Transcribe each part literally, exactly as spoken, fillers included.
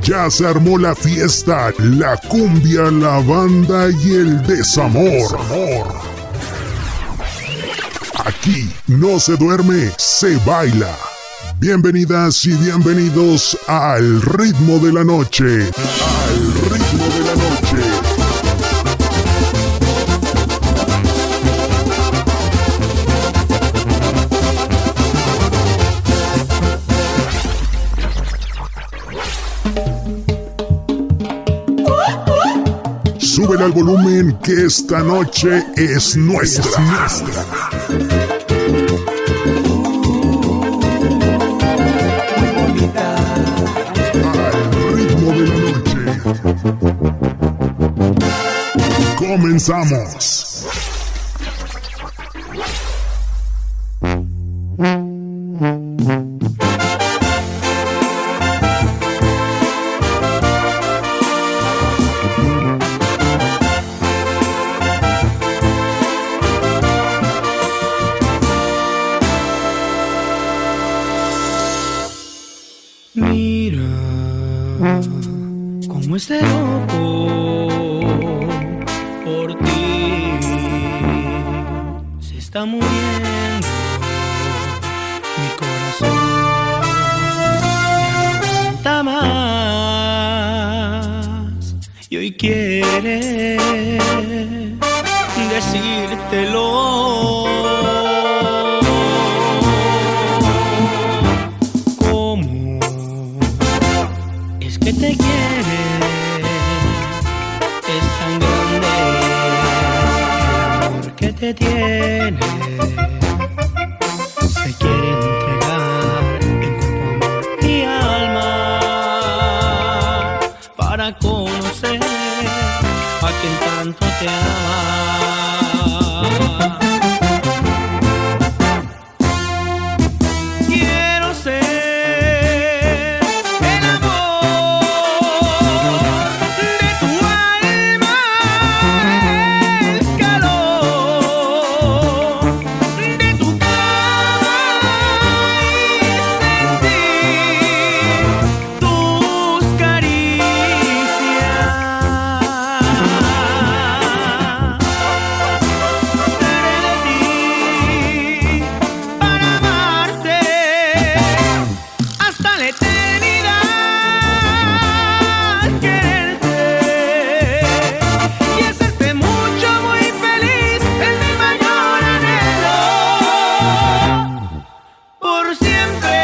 Ya se armó la fiesta, la cumbia, la banda y el desamor. desamor. Aquí no se duerme, se baila. Bienvenidas y bienvenidos al ritmo de la noche. Al ritmo de la noche. Súbele al volumen que esta noche es nuestra. Es nuestra. Al ritmo de la noche. Comenzamos. Como este loco por ti se está muriendo mi corazón, no aguanta más y hoy quiere decírtelo. ¿Cómo es que te quiere? Que te tiene, se quiere entregar en cuerpo, amor y alma para conocer a quien tanto te ama. Quiero ser el amor de tu alma, el calor de tu cama y sentir tus caricias. Seré de ti para amarte hasta la eternidad, quererte y hacerte mucho, muy feliz en mi mayor anhelo, por siempre.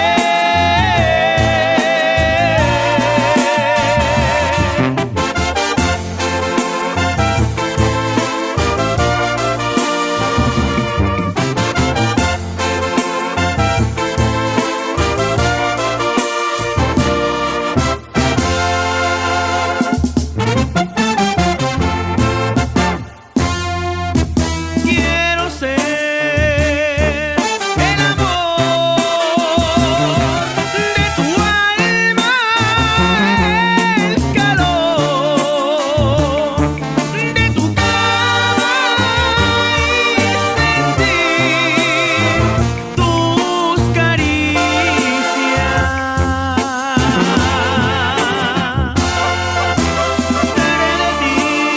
Quiero ser el amor de tu alma, el calor de tu cama y sentir tus caricias. Seré de ti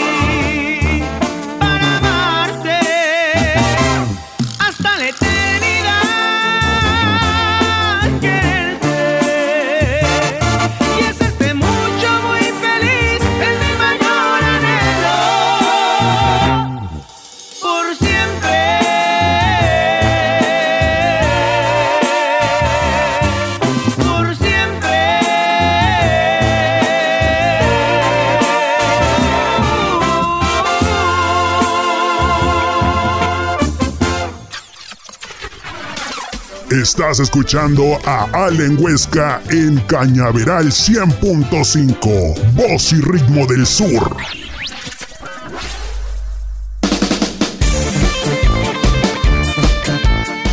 para amarte hasta la eternidad, quererte y hacerte mucho, muy feliz en mi mayor anhelo, por siempre. Por siempre. Estás escuchando a Allen Huesca en Cañaveral cien punto cinco, voz y ritmo del sur.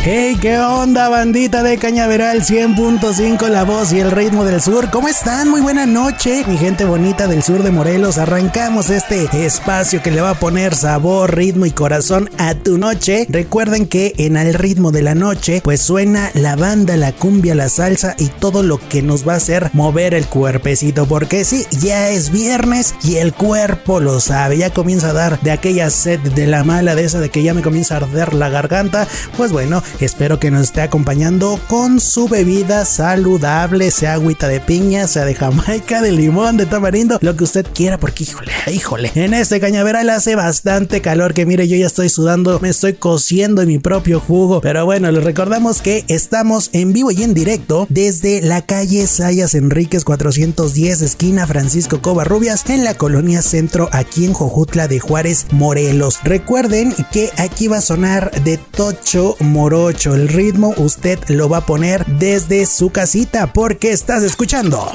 Hey, ¿qué onda, bandita de Cañaveral cien punto cinco, la voz y el ritmo del sur? ¿Cómo están? Muy buena noche, mi gente bonita del sur de Morelos. Arrancamos este espacio que le va a poner sabor, ritmo y corazón a tu noche. Recuerden que en Al Ritmo de la Noche pues suena la banda, la cumbia, la salsa y todo lo que nos va a hacer mover el cuerpecito, porque sí, ya es viernes y el cuerpo lo sabe. Ya comienza a dar de aquella sed de la mala, de esa de que ya me comienza a arder la garganta. Pues bueno, espero que nos esté acompañando con su bebida saludable, sea agüita de piña, sea de jamaica, de limón, de tamarindo, lo que usted quiera, porque híjole, híjole, en este Cañaveral hace bastante calor, que mire, yo ya estoy sudando, me estoy cociendo en mi propio jugo. Pero bueno, les recordamos que estamos en vivo y en directo desde la calle Sayas Enríquez cuatrocientos diez, esquina Francisco Covarrubias, en la colonia Centro, aquí en Jojutla de Juárez, Morelos. Recuerden que aquí va a sonar de Tocho Morocho. El ritmo usted lo va a poner desde su casita, porque estás escuchando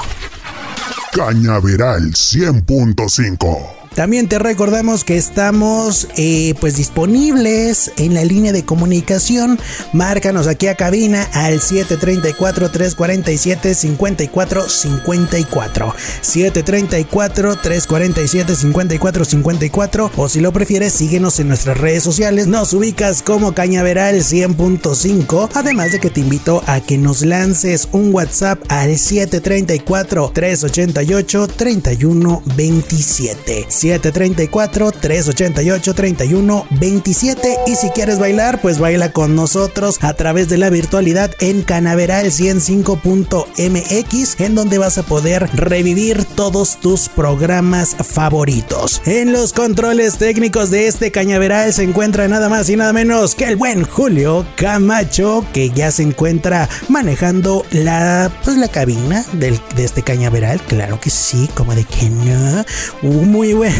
Cañaveral cien punto cinco. También te recordamos que estamos eh, pues disponibles en la línea de comunicación. Márcanos aquí a cabina al siete tres cuatro, tres cuatro siete, cinco cuatro cinco cuatro, siete tres cuatro, tres cuatro siete, cinco cuatro cinco cuatro, o si lo prefieres síguenos en nuestras redes sociales. Nos ubicas como Cañaveral cien punto cinco, además de que te invito a que nos lances un WhatsApp al siete tres cuatro, tres ocho ocho, tres uno dos siete, siete tres cuatro, tres ocho ocho, tres uno dos siete. Y si quieres bailar, pues baila con nosotros a través de la virtualidad en Cañaveral ciento cinco punto m x, en donde vas a poder revivir todos tus programas favoritos. En los controles técnicos de este Cañaveral se encuentra nada más y nada menos que el buen Julio Camacho, que ya se encuentra manejando la pues la cabina del, de este Cañaveral. Claro que sí, como de que no. Uh, muy buen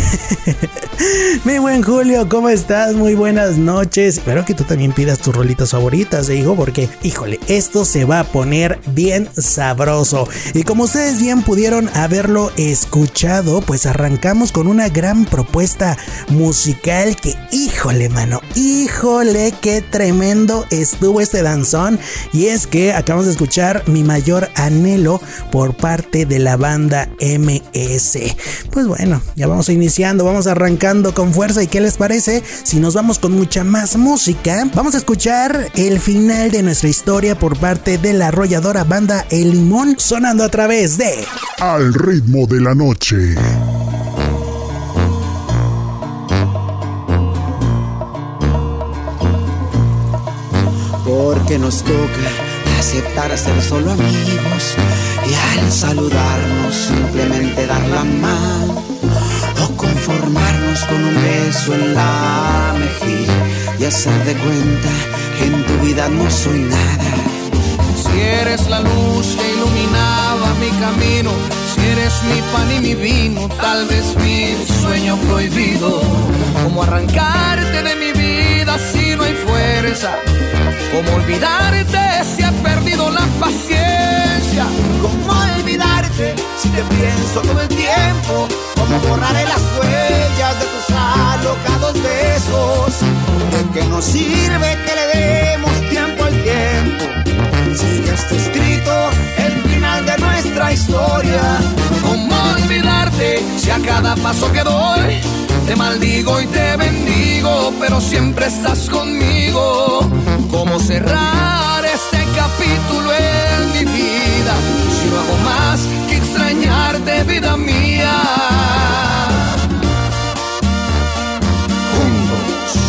mi buen Julio, ¿cómo estás? Muy buenas noches. Espero que tú también pidas tus rolitas favoritas, hijo, porque, híjole, esto se va a poner bien sabroso. Y como ustedes bien pudieron haberlo escuchado, pues arrancamos con una gran propuesta musical que, híjole, mano, híjole, qué tremendo estuvo este danzón. Y es que acabamos de escuchar Mi Mayor Anhelo por parte de la banda M S. Pues bueno, ya vamos a iniciando, vamos arrancando con fuerza. ¿Y qué les parece si nos vamos con mucha más música? Vamos a escuchar el final de nuestra historia por parte de la arrolladora banda El Limón, sonando a través de Al Ritmo de la Noche. Porque nos toca aceptar ser solo amigos y al saludarnos simplemente dar la mano, o conformarnos con un beso en la mejilla y hacer de cuenta que en tu vida no soy nada. Si eres la luz que iluminaba mi camino, si eres mi pan y mi vino, tal vez mi sueño prohibido. ¿Cómo arrancarte de mi vida si no hay fuerza? ¿Cómo olvidarte si he perdido la paciencia? ¿Cómo olvidarte si te pienso todo el tiempo? ¿Cómo borraré las huellas de tus alocados besos? ¿De qué nos sirve que le demos tiempo al tiempo? Si ya está escrito el final de nuestra historia. ¿Cómo olvidarte si a cada paso que doy te maldigo y te bendigo, pero siempre estás conmigo? ¿Cómo cerrar este capítulo en mi vida si no hago más que extrañarte, vida mía? Juntos.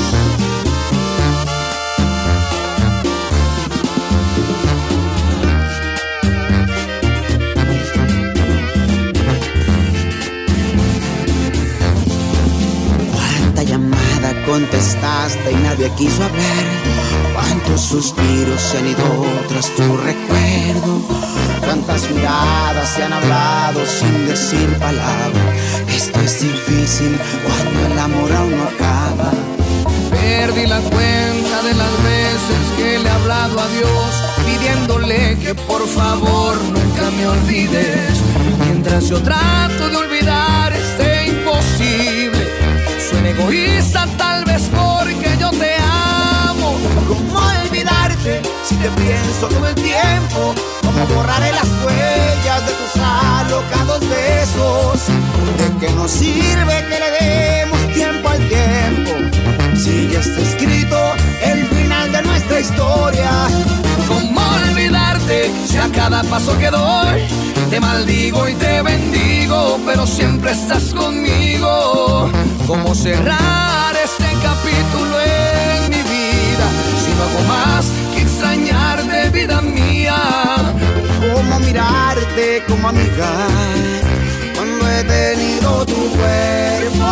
Cuánta llamada contestaste y nadie quiso hablar. Cuántos suspiros se han ido tras tu recuerdo. Cuántas miradas se han hablado sin decir palabra. Esto es difícil cuando el amor aún no acaba. Perdí la cuenta de las veces que le he hablado a Dios, pidiéndole que por favor nunca me olvides. Mientras yo trato de olvidar este imposible, suena egoísta tal vez porque yo te amo. ¿Cómo olvidarte si te pienso todo el tiempo. Como borraré las huellas de tus alocados besos. ¿De qué nos sirve que le demos tiempo al tiempo si ya está escrito el final de nuestra historia? ¿Cómo olvidarte si a cada paso que doy te maldigo y te bendigo, pero siempre estás conmigo? ¿Cómo cerrar este capítulo en mi vida si no hago más que extrañarte, vida mía? ¿Cómo mirarte como amiga cuando he tenido tu cuerpo?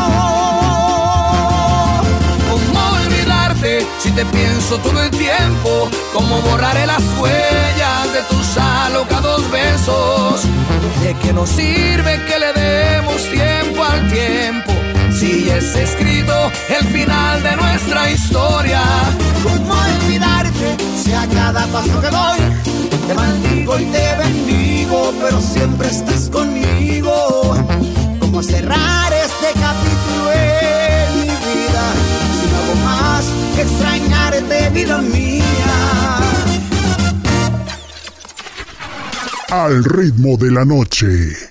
¿Cómo olvidarte si te pienso todo el tiempo? ¿Cómo borraré las huellas de tus alocados besos? ¿De qué nos sirve que le demos tiempo al tiempo si ya está escrito el final de nuestra historia? ¿Cómo olvidarte si a cada paso que doy te maldigo y te bendigo, pero siempre estás conmigo? ¿Cómo cerrar este capítulo en mi vida si no hago más que extrañarte, vida mía? Al ritmo de la noche.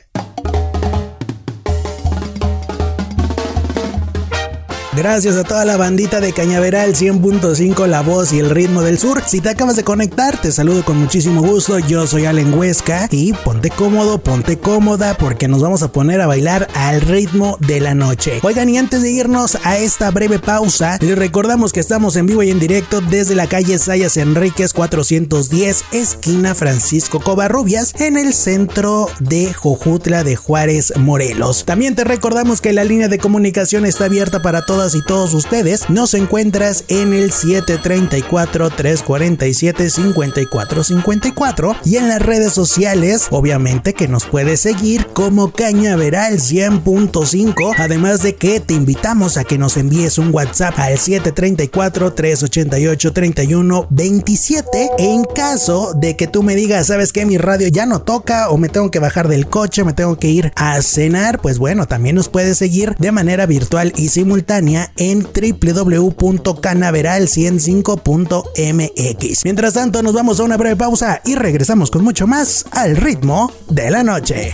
Gracias a toda la bandita de Cañaveral cien punto cinco, la voz y el ritmo del sur. Si te acabas de conectar, te saludo con muchísimo gusto. Yo soy Allen Huesca y ponte cómodo, ponte cómoda porque nos vamos a poner a bailar al ritmo de la noche. Oigan, y antes de irnos a esta breve pausa, les recordamos que estamos en vivo y en directo desde la calle Sayas Enríquez cuatrocientos diez, esquina Francisco Covarrubias, en el centro de Jojutla de Juárez, Morelos. También te recordamos que la línea de comunicación está abierta para todas y todos ustedes. Nos encuentras en el siete tres cuatro, tres cuatro siete, cinco cuatro cinco cuatro y en las redes sociales, obviamente que nos puedes seguir como Cañaveral cien punto cinco, además de que te invitamos a que nos envíes un WhatsApp al siete tres cuatro, tres ocho ocho, tres uno dos siete en caso de que tú me digas, ¿sabes qué? Mi radio ya no toca o me tengo que bajar del coche, me tengo que ir a cenar. Pues bueno, también nos puedes seguir de manera virtual y simultánea en doble u doble u doble u punto canaveral ciento cinco punto m x. Mientras tanto, nos vamos a una breve pausa y regresamos con mucho más al ritmo de la noche.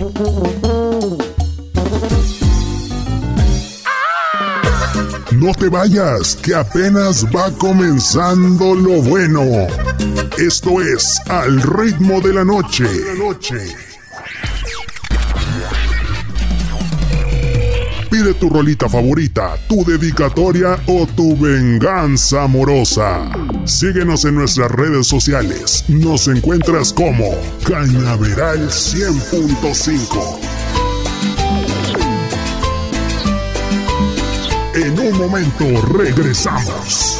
No te vayas, que apenas va comenzando lo bueno. Esto es Al ritmo de la noche. Pide tu rolita favorita, tu dedicatoria o tu venganza amorosa. Síguenos en nuestras redes sociales. Nos encuentras como Cañaveral cien punto cinco. En un momento regresamos.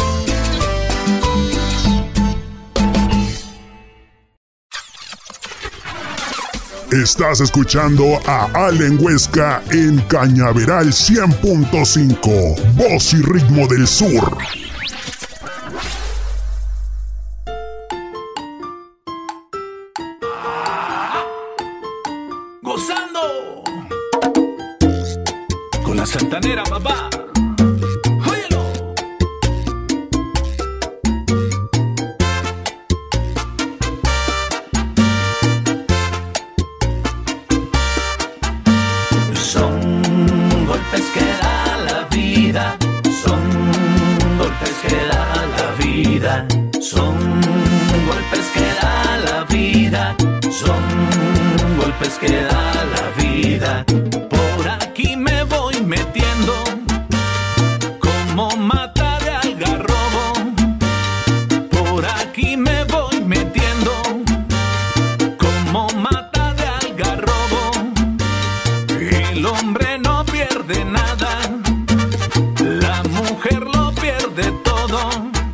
Estás escuchando a Allen Huesca en Cañaveral cien punto cinco, voz y ritmo del sur. Gozando con la santanera, papá. Son golpes que da la vida, son golpes que da la vida. Por aquí me voy metiendo como mata de algarrobo. Por aquí me voy metiendo como mata de algarrobo. El hombre no pierde nada, la mujer lo pierde todo.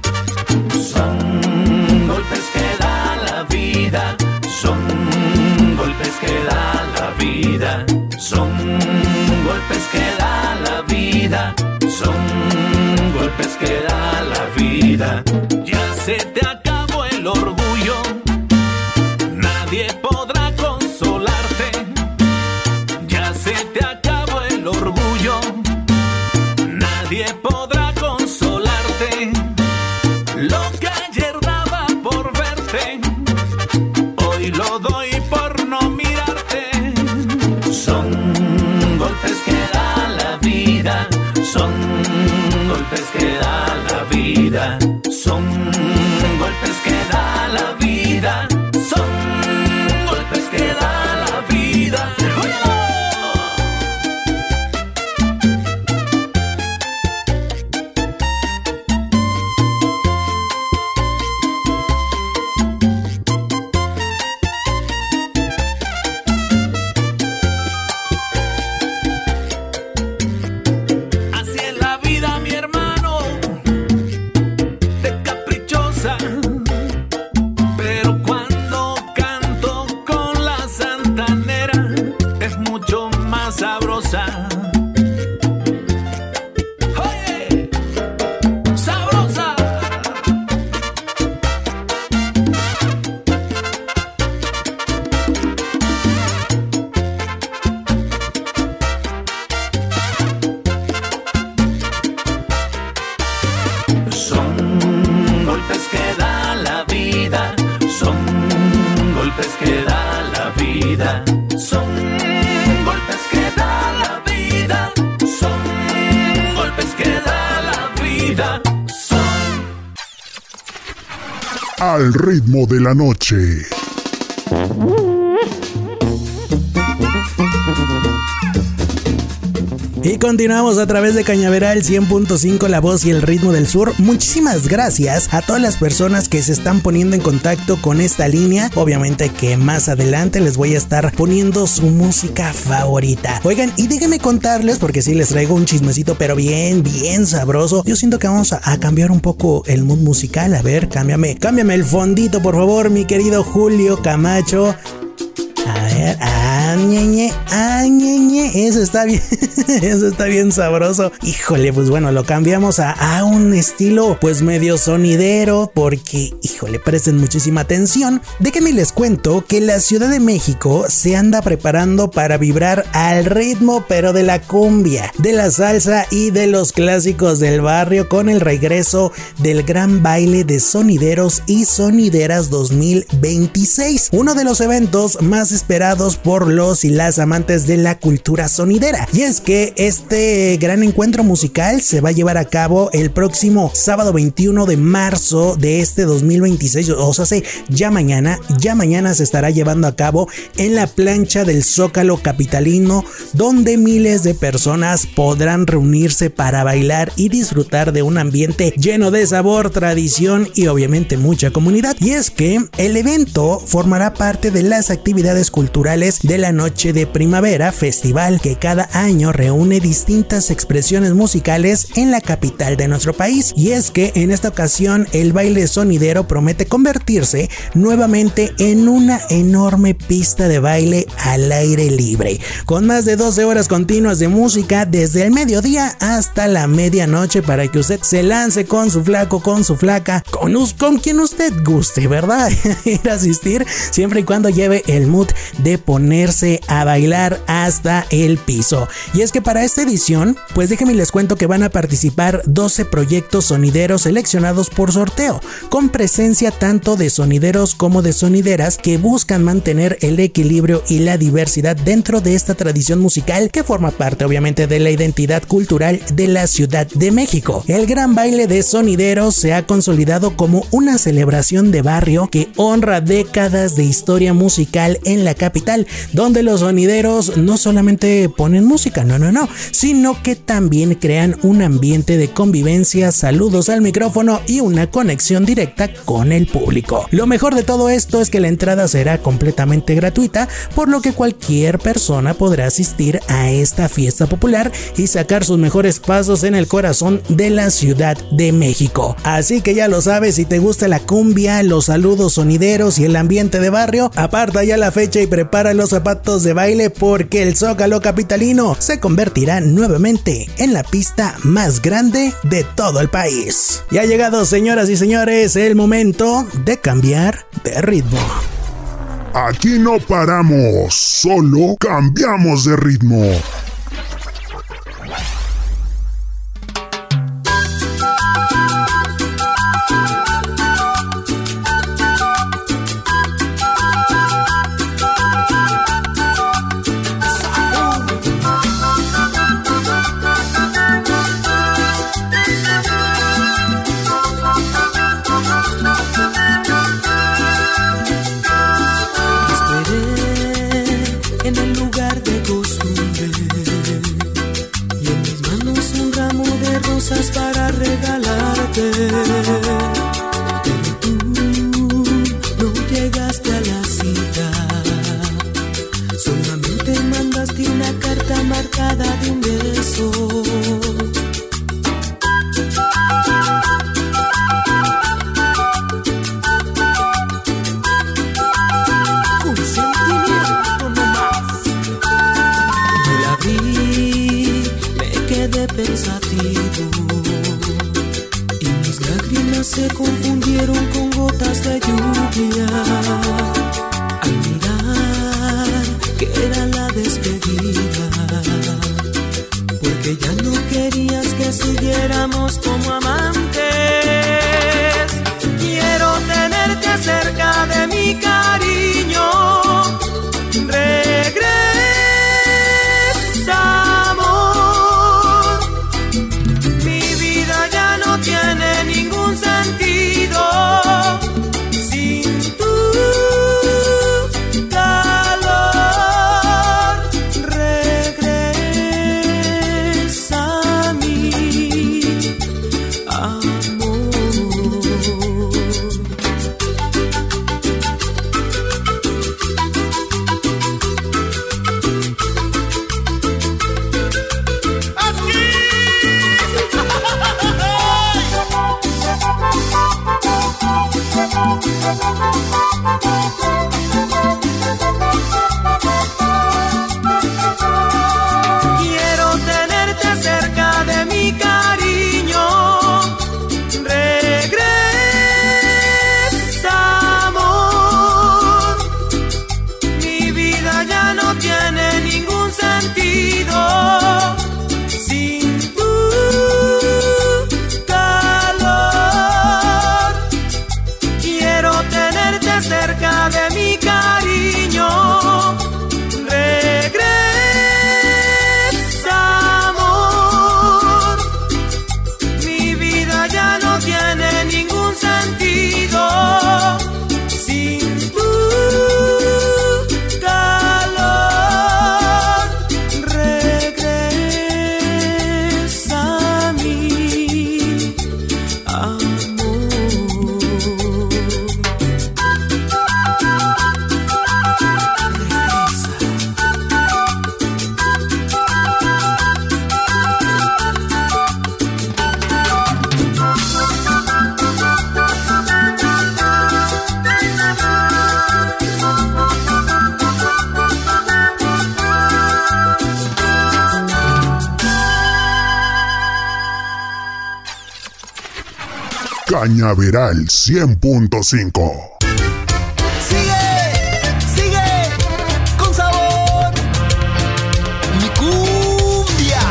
Son golpes que da la vida, son golpes que da la vida, son golpes que da la vida, son golpes que da la vida. Ya se te acabó el orgullo, nadie podrá consolarte. Ya se te acabó el orgullo, nadie podrá consolarte. Lo que ayer daba por sabrosa. Oye, sabrosa. Son golpes que da la vida, son golpes que da la vida, son golpes que da la vida, son golpes que da la vida, son. Al ritmo de la noche. Y continuamos a través de Cañaveral cien punto cinco, la voz y el ritmo del sur. Muchísimas gracias a todas las personas que se están poniendo en contacto con esta línea. Obviamente que más adelante les voy a estar poniendo su música favorita. Oigan, y déjenme contarles, porque sí les traigo un chismecito, pero bien, bien sabroso. Yo siento que vamos a, a cambiar un poco el mood musical. A ver, cámbiame, cámbiame el fondito, por favor, mi querido Julio Camacho. A ver, ah, ñeñe, ah, ñeñe, eso está bien, eso está bien sabroso. Híjole, pues bueno, lo cambiamos a, a un estilo pues medio sonidero, porque, híjole, presten muchísima atención. Déjenme les cuento que la Ciudad de México se anda preparando para vibrar al ritmo, pero de la cumbia, de la salsa y de los clásicos del barrio, con el regreso del Gran Baile de Sonideros y Sonideras dos mil veintiséis, uno de los eventos más esperados por los y las amantes de la cultura sonidera. Y es que este gran encuentro musical se va a llevar a cabo el próximo sábado veintiuno de marzo de este dos mil veintiséis, o sea, ya mañana, ya mañana se estará llevando a cabo en la plancha del Zócalo capitalino, donde miles de personas podrán reunirse para bailar y disfrutar de un ambiente lleno de sabor, tradición y obviamente mucha comunidad. Y es que el evento formará parte de las actividades culturales de la Noche de Primavera, festival que cada año reúne distintas expresiones musicales en la capital de nuestro país. Y es que en esta ocasión el baile sonidero promete convertirse nuevamente en una enorme pista de baile al aire libre, con más de doce horas continuas de música desde el mediodía hasta la medianoche, para que usted se lance con su flaco, con su flaca, con, con quien usted guste, ¿verdad? Ir a asistir, siempre y cuando lleve el mood de ponerse a bailar hasta el piso. Y es que para esta edición, pues déjenme les cuento que van a participar doce proyectos sonideros seleccionados por sorteo, con presencia tanto de sonideros como de sonideras que buscan mantener el equilibrio y la diversidad dentro de esta tradición musical que forma parte obviamente de la identidad cultural de la Ciudad de México. El Gran Baile de Sonideros se ha consolidado como una celebración de barrio que honra décadas de historia musical en la capital, donde los sonideros no solamente ponen música, no, no, no, sino que también crean un ambiente de convivencia, saludos al micrófono y una conexión directa con el público. Lo mejor de todo esto es que la entrada será completamente gratuita, por lo que cualquier persona podrá asistir a esta fiesta popular y sacar sus mejores pasos en el corazón de la Ciudad de México. Así que ya lo sabes, si te gusta la cumbia, los saludos sonideros y el ambiente de barrio, aparta ya la fecha y prepara los zapatos de baile, porque el Zócalo capitalino se convertirá nuevamente en la pista más grande de todo el país. Y ha llegado, señoras y señores, el momento de cambiar de ritmo. Aquí no paramos, solo cambiamos de ritmo. Para regalarte, pero tú no llegaste a la cita, solamente mandaste una carta marcada de un beso. Con sentimiento nomás, no la abrí despedida, porque ya no querías que siguiéramos como amantes. Quiero tenerte cerca de mi cariño. Regresa, amor. Mi vida ya no tiene ningún sentido sin tu calor. Regresa a mí, amor. Quiero tenerte cerca de mi cariño. Regresa, amor. Mi vida ya no tiene ningún sentido sin tu calor. Quiero tenerte cerca de mi cariño. Regresa, amor. Mi vida ya no tiene ningún sentido sin tu calor. Regresa a mí, amor. Cañaveral cien punto cinco. Sigue, sigue, con sabor, mi cumbia.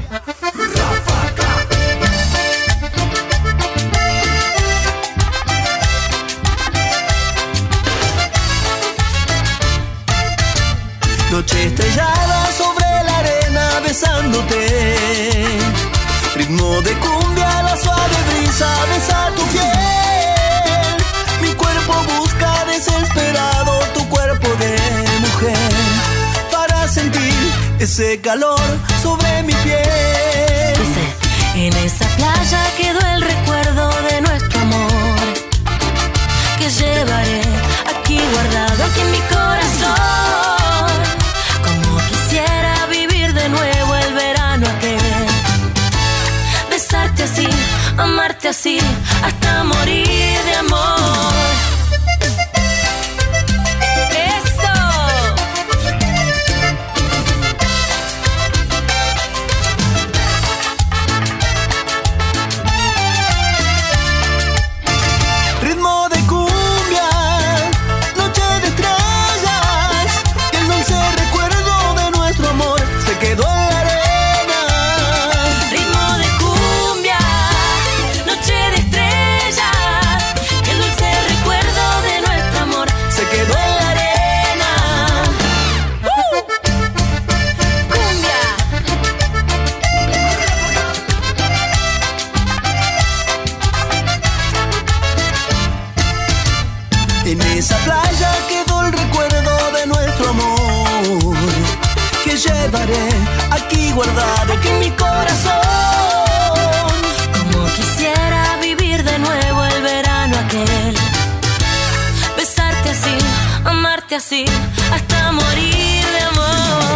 Noche estrellada sobre la arena besándote. Ritmo de cumbia, la suave brisa besa tu piel. Mi cuerpo busca desesperado tu cuerpo de mujer para sentir ese calor sobre mi piel. Dice, en esa playa quedó el recuerdo de nuestro amor, que llevaré aquí guardado, aquí en mi corazón. Como quisiera vivir de nuevo el verano aquel, besarte así, amarte así, hasta morir de amor. ¡Eso! Ritmo de cumbia, noche de estrellas, y el dulce recuerdo de nuestro amor se quedó en la arena. Ritmo de cumbia, noche de estrellas, y el dulce recuerdo de nuestro amor Se quedó en la arena. ¡Uh! Cumbia. En esa playa quedó el recuerdo de nuestro amor, que llevaré aquí guardado, aquí en mi corazón. Como quisiera vivir de nuevo el verano aquel, besarte así, amarte así, hasta morir de amor.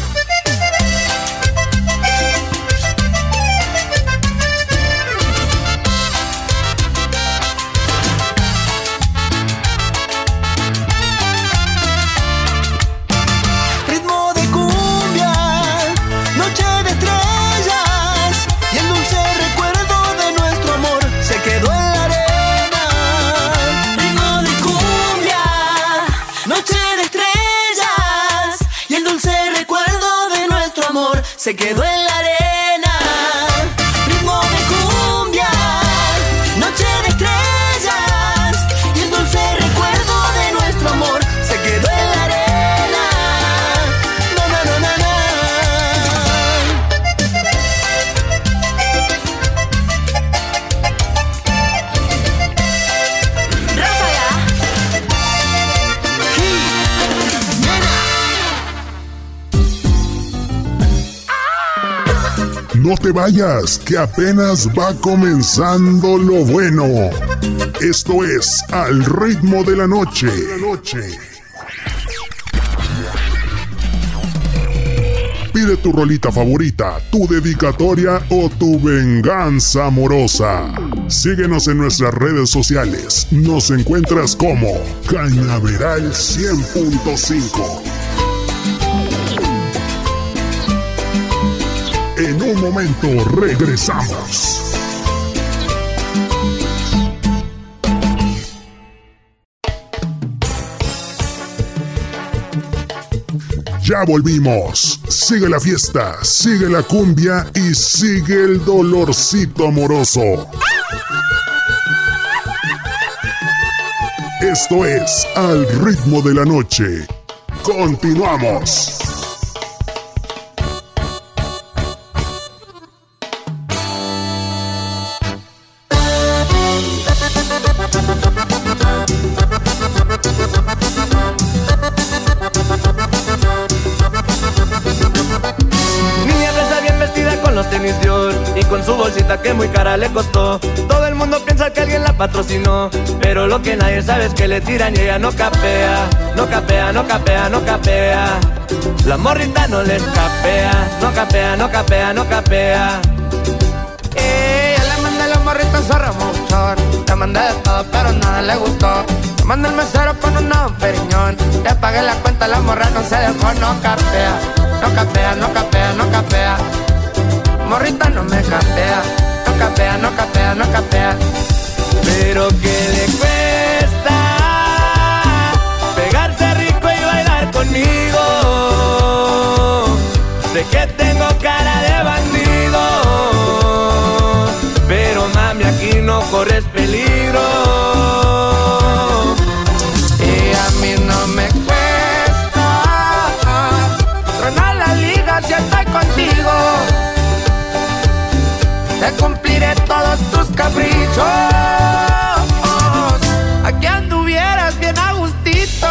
Ritmo de cumbia, noche de estrellas, y el dulce recuerdo de nuestro amor se quedó en la arena. Ritmo de cumbia, Noche de estrellas, y el dulce recuerdo se quedó en la arena. Ritmo de cumbia, noche de estrellas, y el dulce recuerdo de nuestro amor se quedó en la arena. No, no, no, no, no. Ráfaga. Sí. No te vayas, que apenas va comenzando lo bueno. Esto es Al Ritmo de la Noche. Pide tu rolita favorita, tu dedicatoria o tu venganza amorosa. Síguenos en nuestras redes sociales. Nos encuentras como Cañaveral cien punto cinco. En un momento regresamos. Ya volvimos. Sigue la fiesta, sigue la cumbia y sigue el dolorcito amoroso. Esto es Al Ritmo de la Noche. Continuamos. Y con su bolsita que muy cara le costó. Todo el mundo piensa que alguien la patrocinó, pero lo que nadie sabe es que le tiran y ella no capea. No capea, no capea, no capea. La morrita no les capea. No capea, no capea, no capea. Ella le manda los morritos a remochar. Le mandé de todo pero nada le gustó. Le mandé el mesero con un periñón. Le pagué la cuenta, la morra no se dejó. No capea, no capea, no capea, no capea. Morrita no me capea, no capea, no capea, no capea. Pero que le cuesta pegarse rico y bailar conmigo. Sé que tengo cara de bandido, pero mami aquí no corres peligro. Y a mí no me cuesta tronar la liga si estoy contigo. Te cumpliré todos tus caprichos. Aquí anduvieras bien a gustito,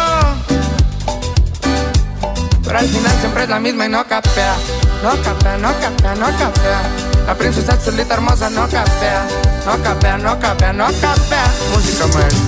pero al final siempre es la misma y no capea. No capea, no capea, no capea. La princesa chulita hermosa no capea. No capea, no capea, no capea. Música maestra.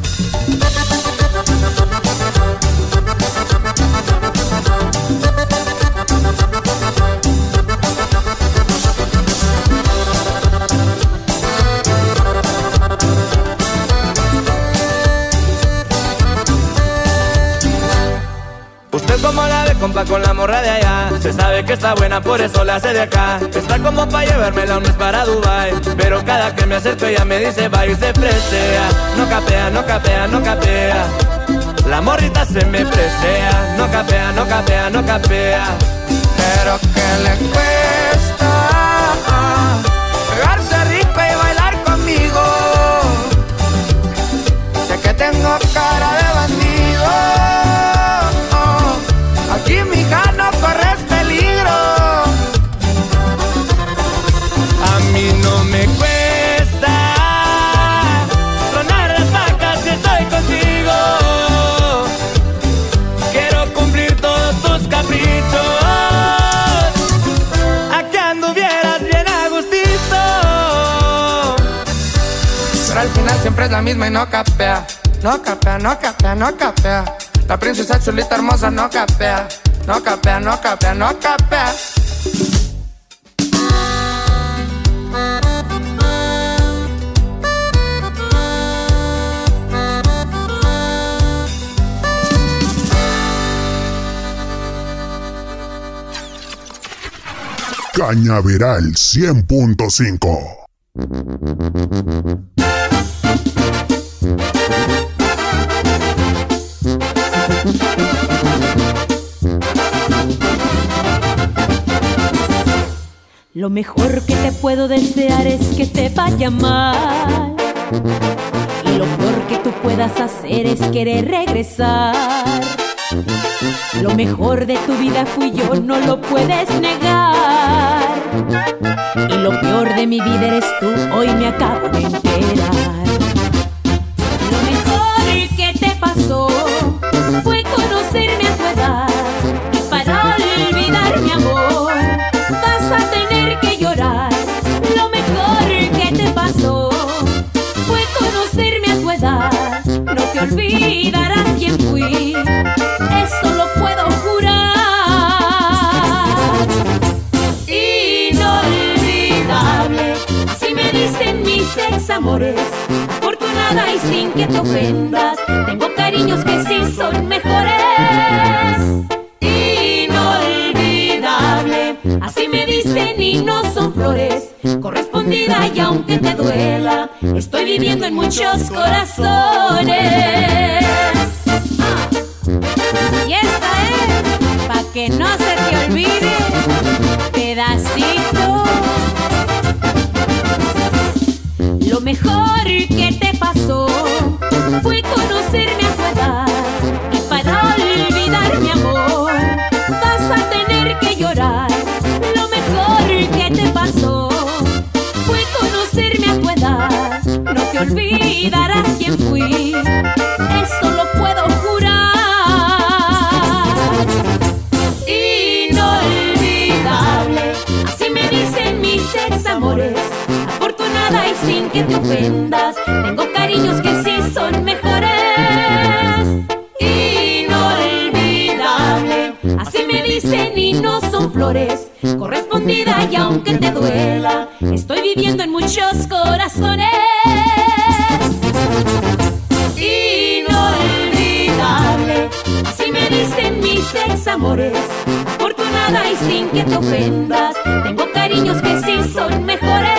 Usted como la ve, compa, con la morra de allá. Se sabe que está buena, por eso la hace de acá. Está como pa' llevármela un mes para Dubai, pero cada que me acerco ella me dice va y se presea. No capea, no capea, no capea. La morrita se me presea. No capea, no capea, no capea. Pero que le cuesta pegarse rico y bailar conmigo. Sé que tengo cara de bandido. Aquí, mija, no corres peligro. A mí no me cuesta tronar las vacas si estoy contigo. Quiero cumplir todos tus caprichos. A que anduvieras bien a gustito. Pero al final siempre es la misma y no capea. No capea, no capea, no capea. La princesa chulita hermosa no capea. No capea, no capea, no capea. Cañaveral cien punto cinco. Lo mejor que te puedo desear es que te vaya mal. Y lo peor que tú puedas hacer es querer regresar. Lo mejor de tu vida fui yo, no lo puedes negar. Y lo peor de mi vida eres tú, hoy me acabo de enterar. Lo mejor que te pasó fue conocerme a tu edad. Y para olvidar mi amor vas a tener que llorar. Lo mejor que te pasó fue conocerme a tu edad. No te olvidarás quién fui, eso lo puedo jurar. Inolvidable, así me dicen mis ex amores. Afortunada y sin que te ofendas, tengo cariños que sí son mejores. Inolvidable, así me dicen y no son flores. Correspondida y aunque te duela, estoy viviendo en muchos corazones. Y esta es, pa' que no se te olvide, pedacito. Lo mejor que te pasó fue conocerme a tu edad. Y para olvidar mi amor vas a tener que llorar. Lo mejor que te pasó fue conocerme a tu edad. No te olvidarás quién fui, eso lo puedo jurar. Inolvidable, así me dicen mis ex amores. Afortunada y sin que te ofendas, tengo cariños que sí son mejores. Inolvidable, así me dicen y no son flores. Correspondida y aunque te duela, estoy viviendo en muchos corazones. Inolvidable, así me dicen mis ex amores. Afortunada y sin que te ofendas, tengo cariños que sí son mejores.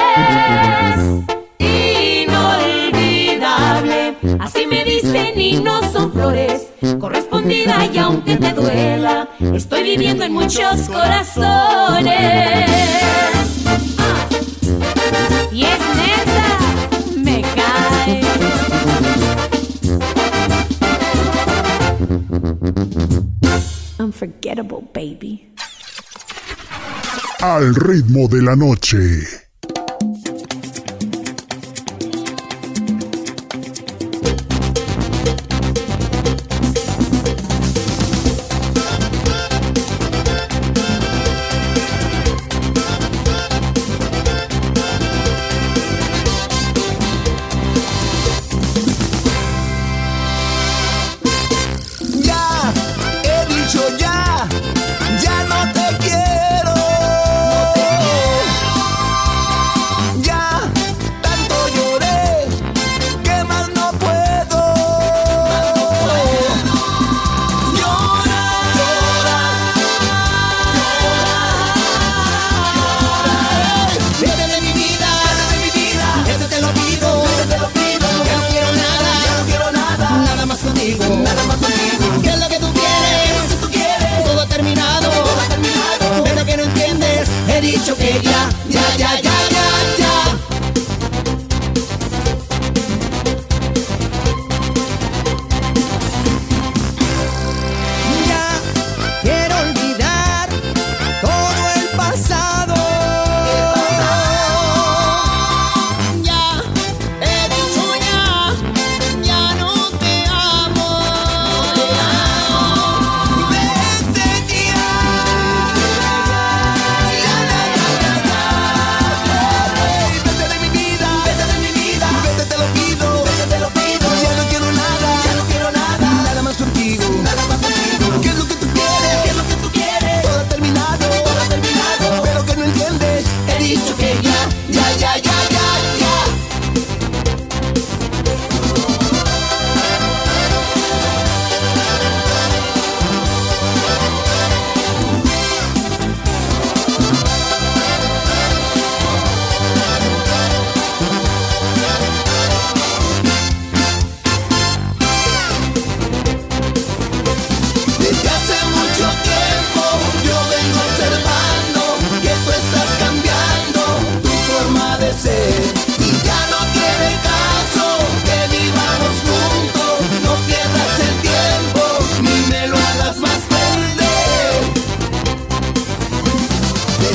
Inolvidable, así me dicen y no son flores. Correspondida y aunque te duela, estoy viviendo en muchos corazones. Y es neta, me cae. Unforgettable, baby. Al ritmo de la noche. Que ya, ya, ya, ya, ya, ya. Ya quiero olvidar todo el pasado. Ya he dicho ya, ya no te amo. Vete ya.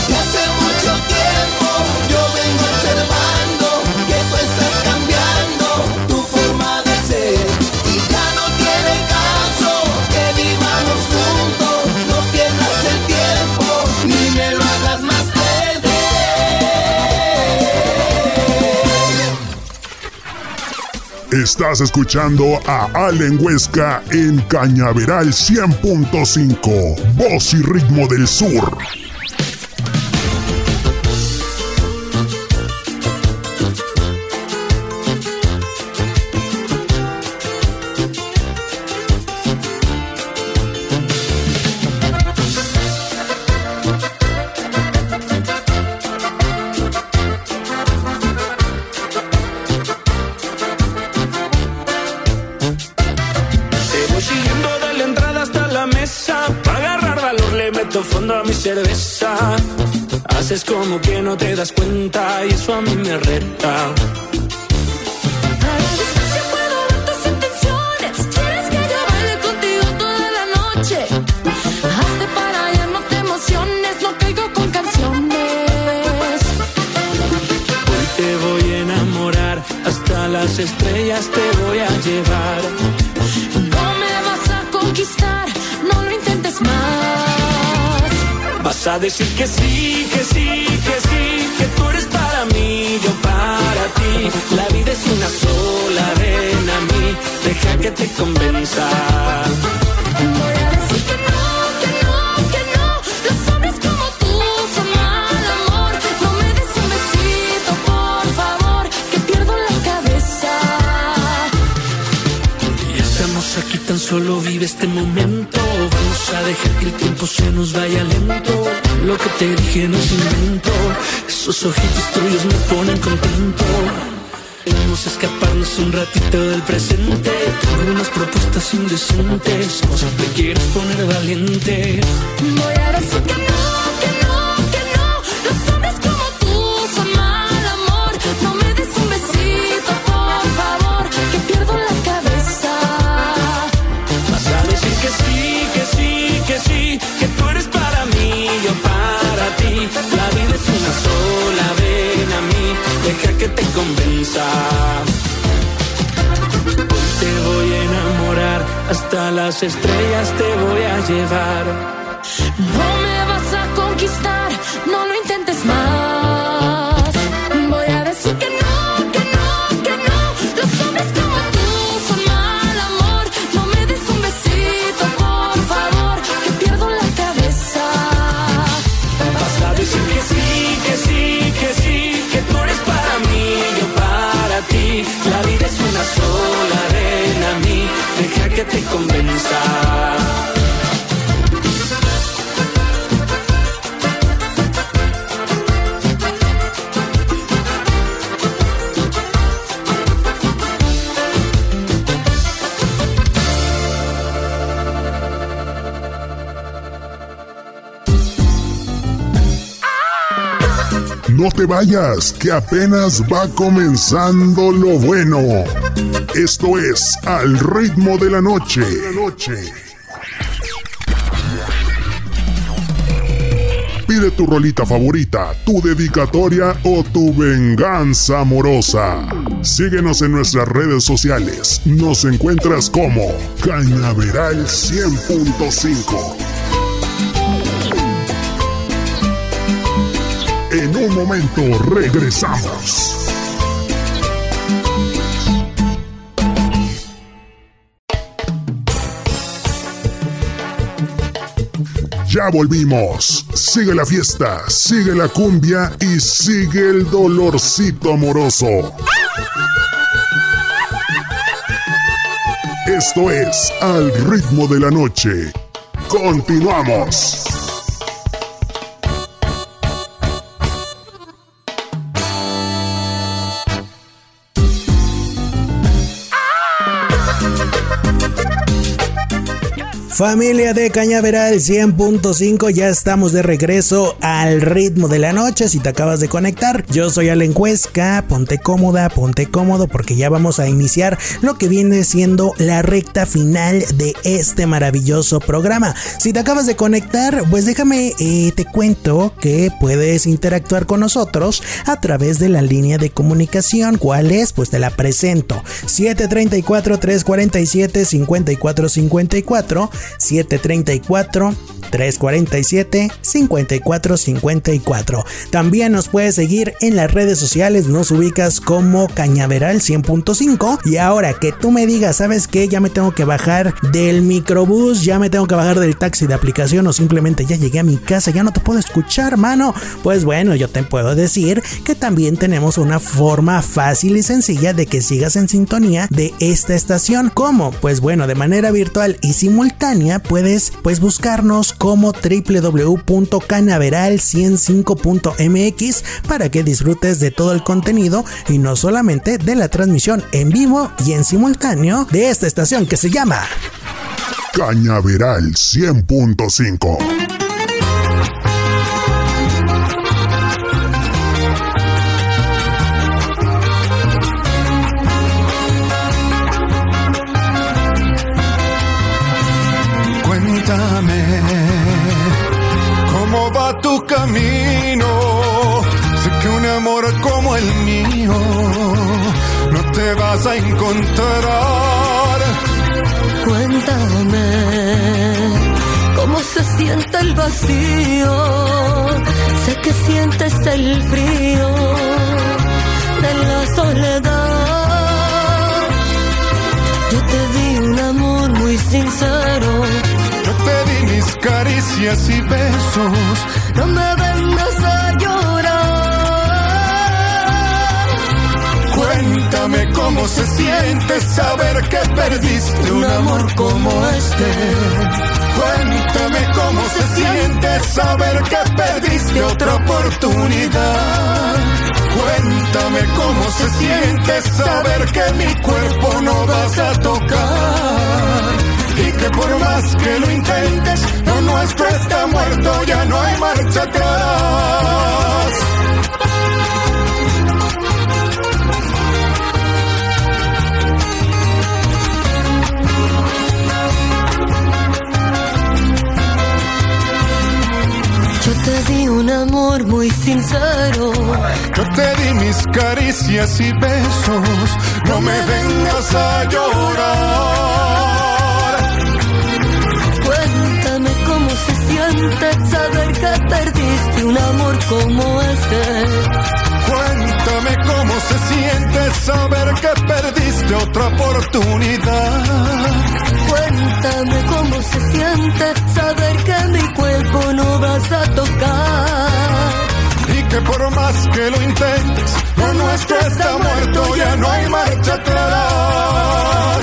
Y hace mucho tiempo yo vengo observando que tú estás cambiando tu forma de ser. Y ya no tiene caso que vivamos juntos. No pierdas el tiempo ni me lo hagas más perder. Estás escuchando a Allen Huesca en Cañaveral cien punto cinco, voz y ritmo del sur. Fondo a mi cerveza, haces como que no te das cuenta y eso a mí me reta. A la distancia puedo ver tus intenciones, quieres que yo baile contigo toda la noche. Hazte para allá, no te emociones, no caigo con canciones. Hoy te voy a enamorar, hasta las estrellas te voy a llevar. No me vas a conquistar, no lo intentes más. Vas a decir que sí, que sí, que sí, que tú eres para mí, yo para ti. La vida es una sola, ven a mí, deja que te convenza. Voy a decir que no, que no, que no. Los hombres como tú son mal amor. No me des un besito, por favor, que pierdo la cabeza. Ya estamos aquí, tan solo vive este momento. Vamos a dejar que el tiempo se nos vaya lento. Lo que te dije no es invento. Esos ojitos tuyos me ponen contento. Vamos a escaparnos un ratito del presente. Tengo unas propuestas indecentes. Vos te quieres poner valiente. Voy a decir que no, que no, que no. Los hombres como tú son mal amor. No me des un besito, por favor, que pierdo la cabeza. Vas a decir que sí, que sí, que sí, que tú eres para mí, yo para ti. La vida es una sola, ven a mí, deja que te convenza. Hoy te voy a enamorar, hasta las estrellas te voy a llevar. No me vas a conquistar, no lo intentes más. Voy a decir que no, que no, que no. Los hombres como tú son mal amor. No me des un besito, por favor, que pierdo la cabeza. Vas a decir que sí, que sí, que sí, que tú eres para mí, yo para ti. La vida es una sola, ven a mí, deja que te convenza. No te vayas, que apenas va comenzando lo bueno. Esto es Al Ritmo de la Noche. Pide tu rolita favorita, tu dedicatoria o tu venganza amorosa. Síguenos en nuestras redes sociales. Nos encuentras como Cañaveral cien punto cinco. En un momento regresamos. Ya volvimos. Sigue la fiesta, sigue la cumbia y sigue el dolorcito amoroso. Esto es Al Ritmo de la Noche. Continuamos. Familia de Cañaveral cien punto cinco, ya estamos de regreso al ritmo de la noche. Si te acabas de conectar, yo soy Alan Cuesca. Ponte cómoda, ponte cómodo, porque ya vamos a iniciar lo que viene siendo la recta final de este maravilloso programa. Si te acabas de conectar, pues déjame eh, te cuento que puedes interactuar con nosotros a través de la línea de comunicación. ¿Cuál es? Pues te la presento: siete tres cuatro, tres cuatro siete, cinco cuatro cinco cuatro, siete tres cuatro, tres cuatro siete, cinco cuatro cinco cuatro. También nos puedes seguir en las redes sociales, nos ubicas como Cañaveral cien punto cinco. Y ahora que tú me digas, ¿sabes qué? Ya me tengo que bajar del microbús, ya me tengo que bajar del taxi de aplicación, o simplemente ya llegué a mi casa, ya no te puedo escuchar, mano. Pues bueno, yo te puedo decir que también tenemos una forma fácil y sencilla de que sigas en sintonía de esta estación. ¿Cómo? Pues bueno, de manera virtual y simultánea puedes pues buscarnos como doble u doble u doble u punto cañaveral ciento cinco punto m x para que disfrutes de todo el contenido y no solamente de la transmisión en vivo y en simultáneo de esta estación que se llama Cañaveral cien punto cinco. Cuéntame cómo va tu camino. Sé que un amor como el mío no te vas a encontrar. Cuéntame cómo se siente el vacío. Sé que sientes el frío de la soledad. Yo te di un amor muy sincero. Yo te di mis caricias y besos. No me vengas a llorar. Cuéntame cómo se siente saber que perdiste un amor como este. Cuéntame cómo se siente saber que perdiste otra oportunidad. Cuéntame cómo se siente saber que mi cuerpo no vas a tocar. Y que por más que lo intentes, lo nuestro está muerto, ya no hay marcha atrás. Yo te di un amor muy sincero. Yo te di mis caricias y besos. No me vengas a llorar. Cuéntame cómo se siente saber que perdiste un amor como este. Cuéntame cómo se siente saber que perdiste otra oportunidad. Cuéntame cómo se siente saber que mi cuerpo no vas a tocar. Y que por más que lo intentes, lo nuestro está muerto, ya no hay marcha atrás.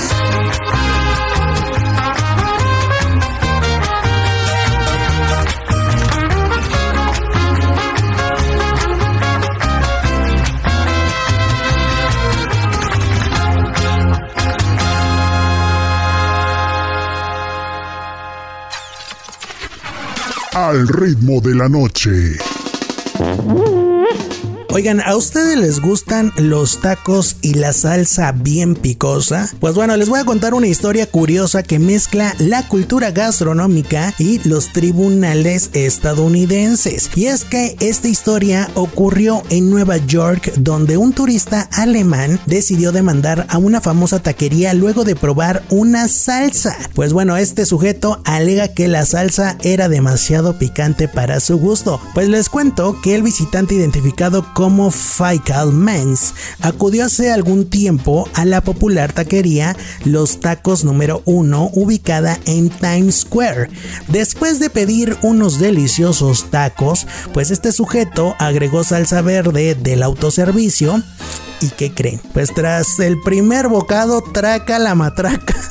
Al ritmo de la noche. Oigan, ¿a ustedes les gustan los tacos y la salsa bien picosa? Pues bueno, les voy a contar una historia curiosa que mezcla la cultura gastronómica y los tribunales estadounidenses. Y es que esta historia ocurrió en Nueva York, donde un turista alemán decidió demandar a una famosa taquería luego de probar una salsa. Pues bueno, este sujeto alega que la salsa era demasiado picante para su gusto. Pues les cuento que el visitante, identificado como como Fecal Mens, acudió hace algún tiempo a la popular taquería Los Tacos número uno, ubicada en Times Square. Después de pedir unos deliciosos tacos, pues este sujeto agregó salsa verde del autoservicio. ¿Y qué creen? Pues tras el primer bocado, traca la matraca.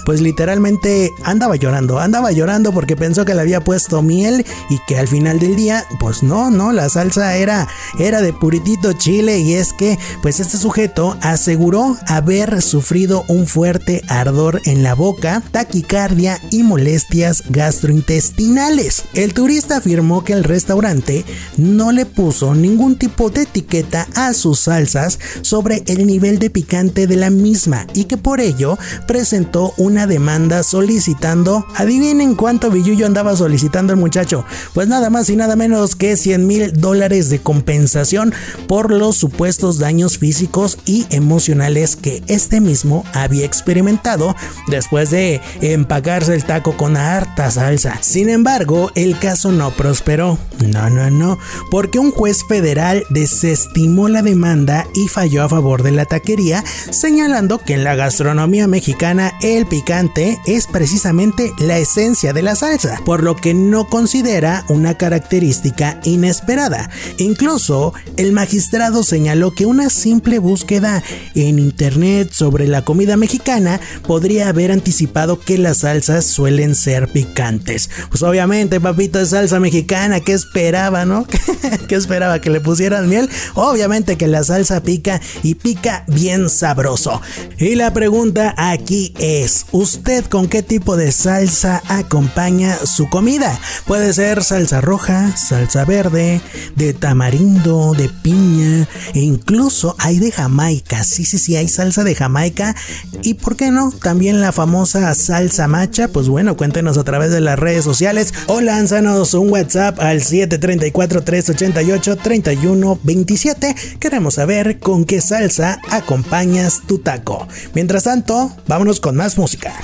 pues literalmente andaba llorando, andaba llorando porque pensó que le había puesto miel y que al final del día, pues no, no, la salsa era, era de puritito chile. Y es que, pues este sujeto aseguró haber sufrido un fuerte ardor en la boca, taquicardia y molestias gastrointestinales. El turista afirmó que el restaurante no le puso ningún tipo de etiqueta a sus salsas sobre el nivel de picante de la misma y que por ello presentó una demanda solicitando, adivinen cuánto billullo andaba solicitando el muchacho, pues nada más y nada menos que cien mil dólares de compensación por los supuestos daños físicos y emocionales que este mismo había experimentado después de empacarse el taco con harta salsa. Sin embargo, el caso no prosperó, no, no, no, porque un juez federal desestimó la demanda y falló a favor de la taquería, señalando que en la gastronomía mexicana el picante es precisamente la esencia de la salsa, por lo que no considera una característica inesperada. Incluso el magistrado señaló que una simple búsqueda en internet sobre la comida mexicana podría haber anticipado que las salsas suelen ser picantes. Pues obviamente, papito, es salsa mexicana, ¿qué esperaba, no? ¿Qué esperaba? ¿Que le pusieran miel? Obviamente que la salsa pica y pica bien sabroso. Y la pregunta aquí es, ¿usted con qué tipo de salsa acompaña su comida? Puede ser salsa roja, salsa verde, de tamarindo, de piña, e incluso hay de Jamaica. Sí, sí, sí, hay salsa de Jamaica. Y ¿por qué no? También la famosa salsa macha. Pues bueno, cuéntenos a través de las redes sociales o lánzanos un WhatsApp al siete tres cuatro, tres ocho ocho, tres uno dos siete. Queremos saber con qué salsa acompañas tu taco. Mientras tanto, vámonos con más música.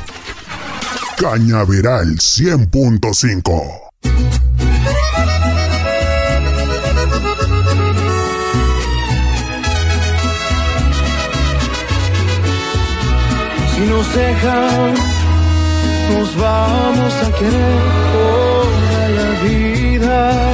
Cañaveral cien punto cinco. Si nos dejan, nos vamos a querer toda la vida.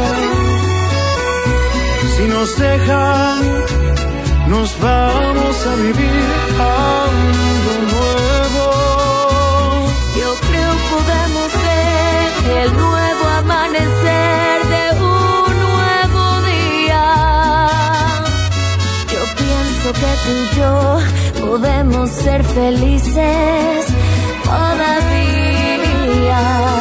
Si nos dejan, nos vamos a vivir algo nuevo. Yo creo podemos ver el nuevo amanecer de un nuevo día. Yo pienso que tú y yo podemos ser felices todavía.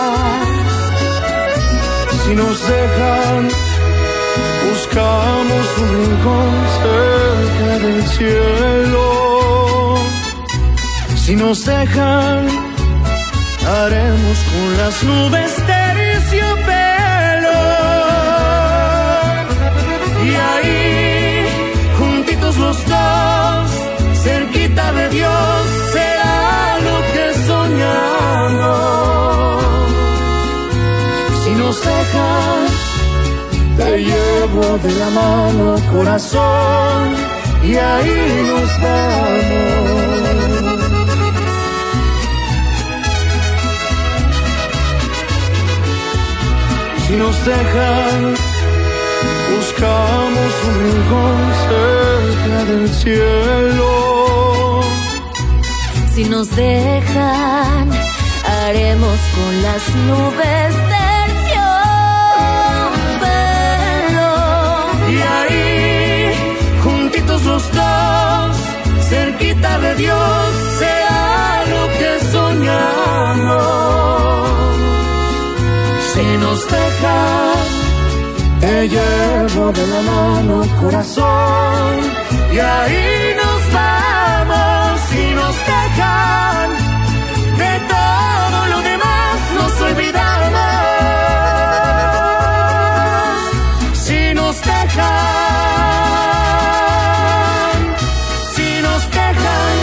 Si nos dejan, buscamos un rincón cerca del cielo. Si nos dejan, haremos con las nubes terciopelo. Y ahí, juntitos los dos, cerquita de Dios, será lo que soñamos. Si nos dejan, te llevo de la mano, corazón, y ahí nos vamos. Si nos dejan, buscamos un rincón cerca del cielo. Si nos dejan, haremos con las nubes terciopelo. Y ahí, juntitos los dos, cerquita de Dios, sea lo que soñamos. Si nos dejan, te llevo de la mano, corazón, y ahí nos vamos. Si nos dejan, de todo lo demás nos olvidamos. Si nos dejan, si nos dejan.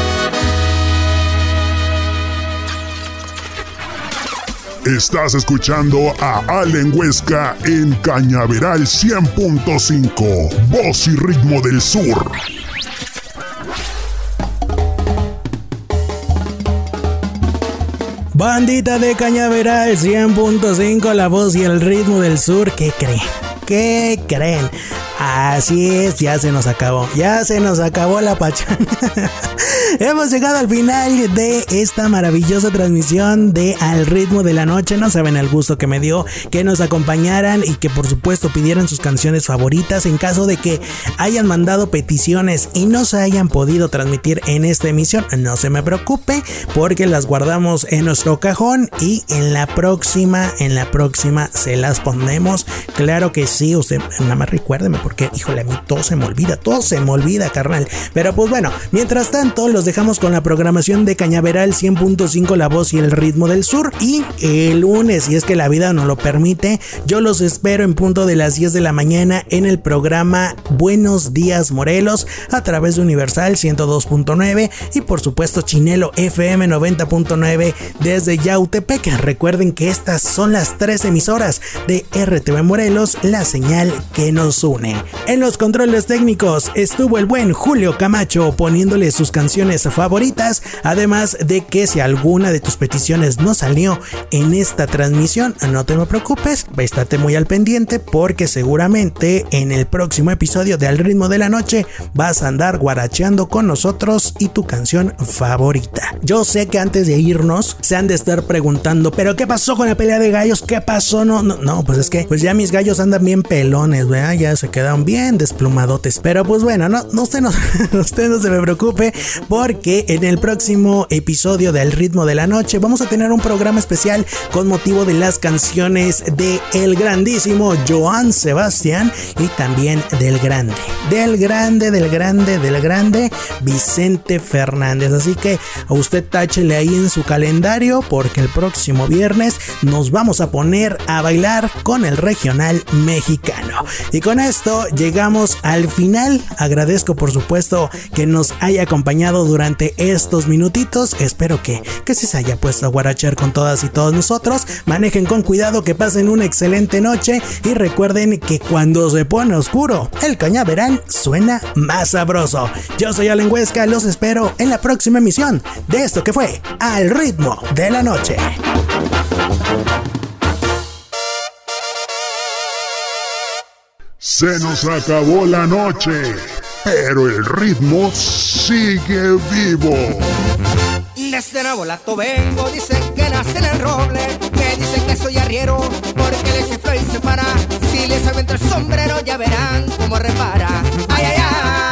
Estás escuchando a Allen Huesca en Cañaveral cien punto cinco, voz y ritmo del sur. Bandita de Cañaveral cien punto cinco, la voz y el ritmo del sur. ¿Qué creen? ¿Qué creen? Así es, ya se nos acabó, ya se nos acabó la pachanga. Hemos llegado al final de esta maravillosa transmisión de Al Ritmo de la Noche. No saben el gusto que me dio que nos acompañaran y que por supuesto pidieran sus canciones favoritas. En caso de que hayan mandado peticiones y no se hayan podido transmitir en esta emisión, no se me preocupe, porque las guardamos en nuestro cajón y en la próxima, en la próxima se las ponemos. Claro que sí, usted nada más recuérdeme, porque híjole, a mí todo se me olvida, todo se me olvida, carnal. Pero pues bueno, mientras tanto los dejamos con la programación de Cañaveral cien punto cinco, La Voz y el Ritmo del Sur. Y el lunes, si es que la vida nos lo permite, yo los espero en punto de las diez de la mañana en el programa Buenos Días Morelos, a través de Universal ciento dos punto nueve y por supuesto Chinelo F M noventa punto nueve desde Yautepec. Recuerden que estas son las tres emisoras de R T V Morelos, la señal que nos une. En los controles técnicos estuvo el buen Julio Camacho poniéndole sus canciones favoritas, además de que si alguna de tus peticiones no salió en esta transmisión, no te me preocupes, estate muy al pendiente, porque seguramente en el próximo episodio de Al Ritmo de la Noche vas a andar guaracheando con nosotros y tu canción favorita. Yo sé que antes de irnos se han de estar preguntando, pero ¿qué pasó con la pelea de gallos? ¿Qué pasó? No, no, no, pues es que pues ya mis gallos andan bien pelones, ¿verdad? Ya se quedaron bien desplumadotes. Pero pues bueno, no, no usted no, usted no se me preocupe, porque en el próximo episodio de Al Ritmo de la Noche vamos a tener un programa especial con motivo de las canciones de el grandísimo Joan Sebastián y también del grande, del grande, del grande, del grande Vicente Fernández. Así que a usted táchele ahí en su calendario, porque el próximo viernes nos vamos a poner a bailar con el regional mexicano. Y con esto llegamos al final. Agradezco por supuesto que nos haya acompañado durante estos minutitos. Espero que, que se haya puesto a guarachar con todas y todos nosotros. Manejen con cuidado, que pasen una excelente noche y recuerden que cuando se pone oscuro, el cañaveral suena más sabroso. Yo soy Alan Huesca, los espero en la próxima emisión de esto que fue Al Ritmo de la Noche. Se nos acabó la noche, pero el ritmo sigue vivo. Desde Nabolato vengo, dicen que nace en el roble, que dicen que soy arriero, porque les infló y se para. Si les aviento el sombrero ya verán cómo repara. Ay, ay, ay.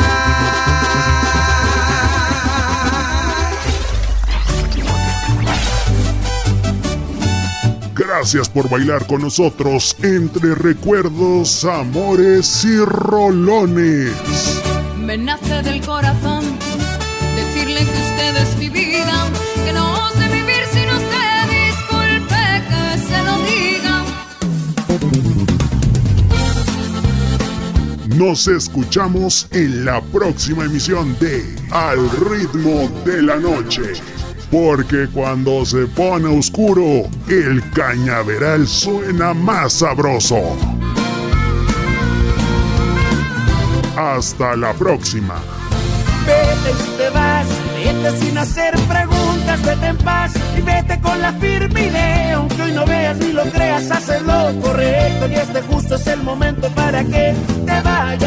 Gracias por bailar con nosotros entre recuerdos, amores y rolones. Me nace del corazón decirle que usted es mi vida, que no sé vivir sin usted, disculpe que se lo diga. Nos escuchamos en la próxima emisión de Al Ritmo de la Noche, porque cuando se pone oscuro, el cañaveral suena más sabroso. Hasta la próxima. Vete si te vas, vete sin hacer preguntas, vete en paz y vete con la firme idea. Aunque hoy no veas ni lo creas, haz lo correcto y este justo es el momento para que te vayas.